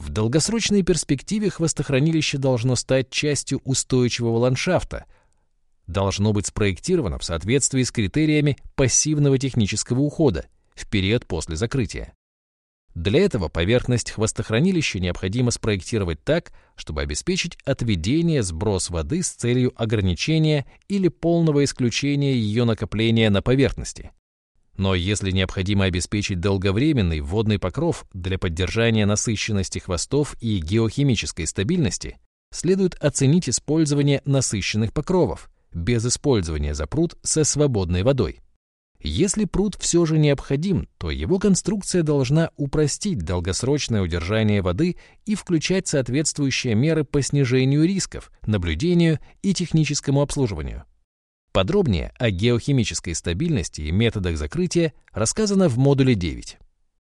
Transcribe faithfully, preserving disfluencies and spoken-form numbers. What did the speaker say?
В долгосрочной перспективе хвостохранилище должно стать частью устойчивого ландшафта, должно быть спроектировано в соответствии с критериями пассивного технического ухода в период после закрытия. Для этого поверхность хвостохранилища необходимо спроектировать так, чтобы обеспечить отведение, сброс воды с целью ограничения или полного исключения ее накопления на поверхности. Но если необходимо обеспечить долговременный водный покров для поддержания насыщенности хвостов и геохимической стабильности, следует оценить использование насыщенных покровов без использования запрут со свободной водой. Если пруд все же необходим, то его конструкция должна упростить долгосрочное удержание воды и включать соответствующие меры по снижению рисков, наблюдению и техническому обслуживанию. Подробнее о геохимической стабильности и методах закрытия рассказано в модуле девять.